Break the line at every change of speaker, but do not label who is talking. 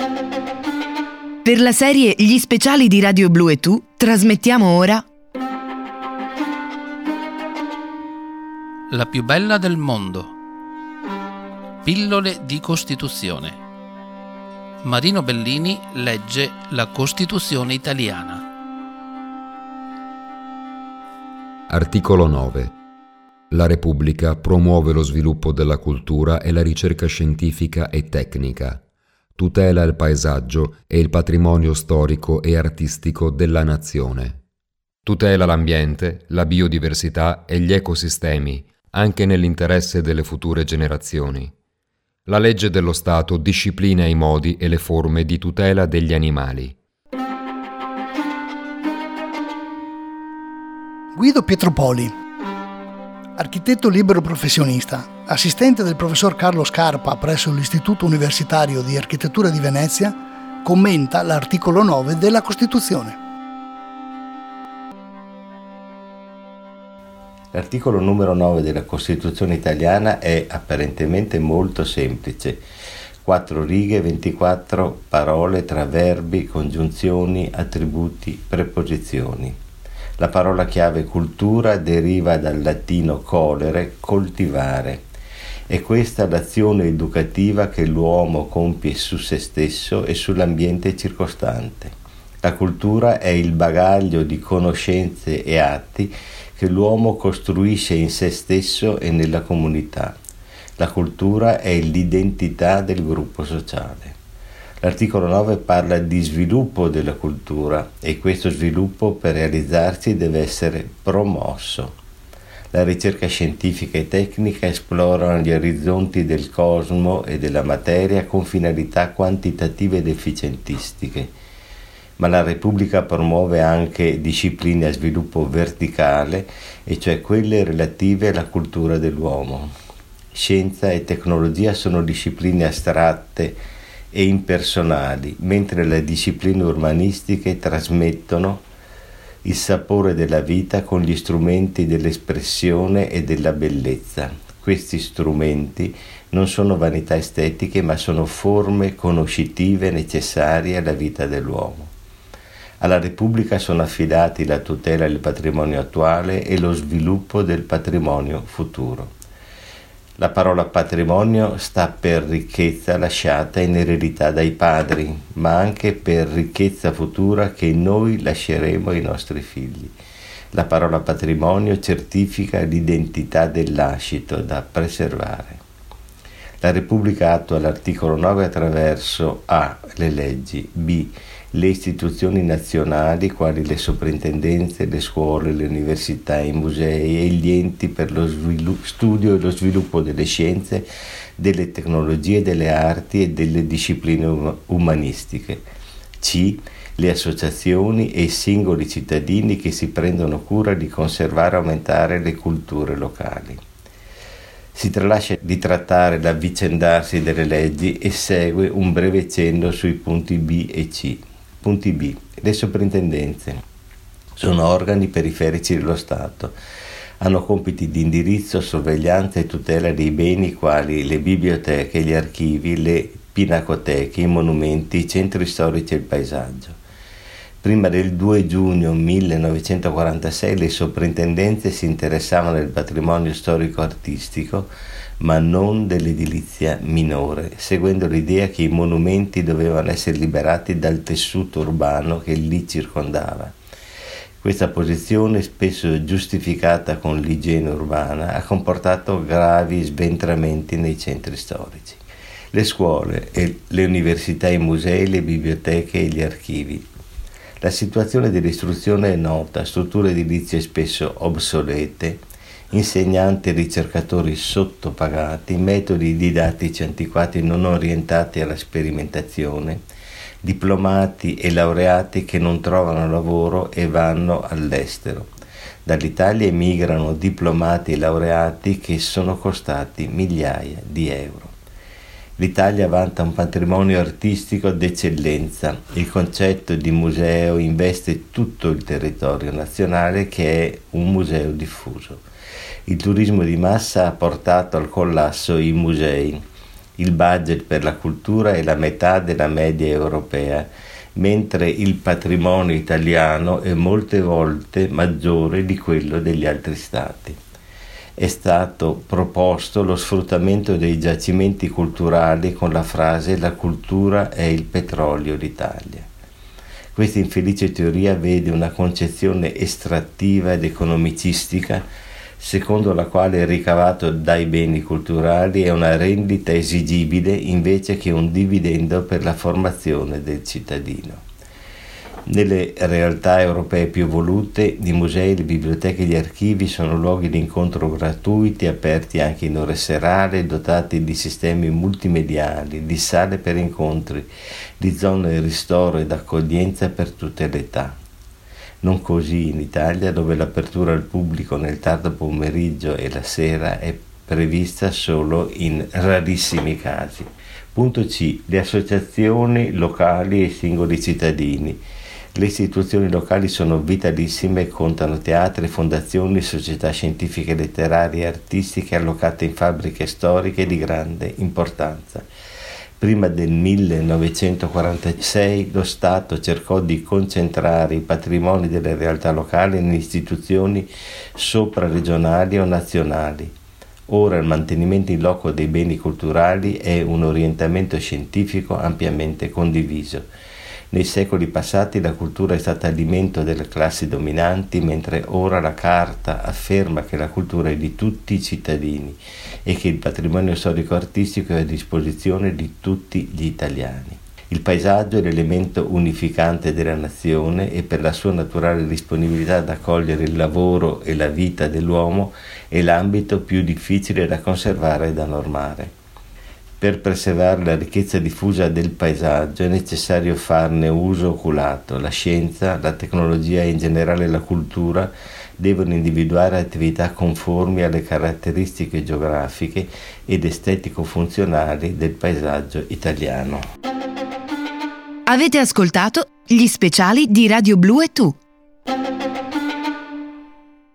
Per la serie Gli speciali di Radio Blu e Tu trasmettiamo ora
La più bella del mondo. Pillole di Costituzione. Marino Bellini legge la Costituzione italiana.
Articolo 9. La Repubblica promuove lo sviluppo della cultura e la ricerca scientifica e tecnica. Tutela il paesaggio e il patrimonio storico e artistico della nazione. Tutela l'ambiente, la biodiversità e gli ecosistemi, anche nell'interesse delle future generazioni. La legge dello Stato disciplina i modi e le forme di tutela degli animali.
Guido Pietropoli, architetto libero professionista, assistente del professor Carlo Scarpa presso l'Istituto Universitario di Architettura di Venezia, commenta l'articolo 9 della Costituzione.
L'articolo numero 9 della Costituzione italiana è apparentemente molto semplice. 4 righe, 24 parole tra verbi, congiunzioni, attributi, preposizioni. La parola chiave cultura deriva dal latino colere, coltivare. È questa l'azione educativa che l'uomo compie su se stesso e sull'ambiente circostante. La cultura è il bagaglio di conoscenze e atti che l'uomo costruisce in se stesso e nella comunità. La cultura è l'identità del gruppo sociale. L'articolo 9 parla di sviluppo della cultura e questo sviluppo per realizzarsi deve essere promosso. La ricerca scientifica e tecnica esplorano gli orizzonti del cosmo e della materia con finalità quantitative ed efficientistiche. Ma la Repubblica promuove anche discipline a sviluppo verticale, e cioè quelle relative alla cultura dell'uomo. Scienza e tecnologia sono discipline astratte e impersonali, mentre le discipline urbanistiche trasmettono il sapore della vita con gli strumenti dell'espressione e della bellezza. Questi strumenti non sono vanità estetiche, ma sono forme conoscitive necessarie alla vita dell'uomo. Alla Repubblica sono affidati la tutela del patrimonio attuale e lo sviluppo del patrimonio futuro. La parola patrimonio sta per ricchezza lasciata in eredità dai padri, ma anche per ricchezza futura che noi lasceremo ai nostri figli. La parola patrimonio certifica l'identità del lascito da preservare. La Repubblica attua l'articolo 9 attraverso a. le leggi, b. le istituzioni nazionali quali le soprintendenze, le scuole, le università, i musei e gli enti per lo studio e lo sviluppo delle scienze, delle tecnologie, delle arti e delle discipline umanistiche. C. le associazioni e i singoli cittadini che si prendono cura di conservare e aumentare le culture locali. Si tralascia di trattare l'avvicendarsi delle leggi e segue un breve cenno sui punti B e C. Punti B. Le soprintendenze sono organi periferici dello Stato. Hanno compiti di indirizzo, sorveglianza e tutela dei beni quali le biblioteche, gli archivi, le pinacoteche, i monumenti, i centri storici e il paesaggio. Prima del 2 giugno 1946 le soprintendenze si interessavano del patrimonio storico-artistico, ma non dell'edilizia minore, seguendo l'idea che i monumenti dovevano essere liberati dal tessuto urbano che li circondava. Questa posizione, spesso giustificata con l'igiene urbana, ha comportato gravi sventramenti nei centri storici. Le scuole, le università, i musei, le biblioteche e gli archivi. La situazione dell'istruzione è nota, strutture edilizie spesso obsolete, insegnanti e ricercatori sottopagati, metodi didattici antiquati non orientati alla sperimentazione, diplomati e laureati che non trovano lavoro e vanno all'estero. Dall'Italia emigrano diplomati e laureati che sono costati migliaia di euro. L'Italia vanta un patrimonio artistico d'eccellenza. Il concetto di museo investe tutto il territorio nazionale, che è un museo diffuso. Il turismo di massa ha portato al collasso i musei. Il budget per la cultura è la metà della media europea, mentre il patrimonio italiano è molte volte maggiore di quello degli altri stati. È stato proposto lo sfruttamento dei giacimenti culturali con la frase «La cultura è il petrolio d'Italia». Questa infelice teoria vede una concezione estrattiva ed economicistica secondo la quale il ricavato dai beni culturali è una rendita esigibile invece che un dividendo per la formazione del cittadino. Nelle realtà europee più evolute, i musei, le biblioteche e gli archivi sono luoghi di incontro gratuiti, aperti anche in ore serali, dotati di sistemi multimediali, di sale per incontri, di zone di ristoro ed accoglienza per tutte le età. Non così in Italia, dove l'apertura al pubblico nel tardo pomeriggio e la sera è prevista solo in rarissimi casi. Punto C. Le associazioni locali e i singoli cittadini. Le istituzioni locali sono vitalissime e contano teatri, fondazioni, società scientifiche, letterarie e artistiche allocate in fabbriche storiche di grande importanza. Prima del 1946 lo Stato cercò di concentrare i patrimoni delle realtà locali in istituzioni sopra-regionali o nazionali. Ora il mantenimento in loco dei beni culturali è un orientamento scientifico ampiamente condiviso. Nei secoli passati la cultura è stata alimento delle classi dominanti, mentre ora la Carta afferma che la cultura è di tutti i cittadini e che il patrimonio storico-artistico è a disposizione di tutti gli italiani. Il paesaggio è l'elemento unificante della nazione e per la sua naturale disponibilità ad accogliere il lavoro e la vita dell'uomo è l'ambito più difficile da conservare e da normare. Per preservare la ricchezza diffusa del paesaggio è necessario farne uso oculato. La scienza, la tecnologia e in generale la cultura devono individuare attività conformi alle caratteristiche geografiche ed estetico-funzionali del paesaggio italiano.
Avete ascoltato gli speciali di Radio Blu e Tu.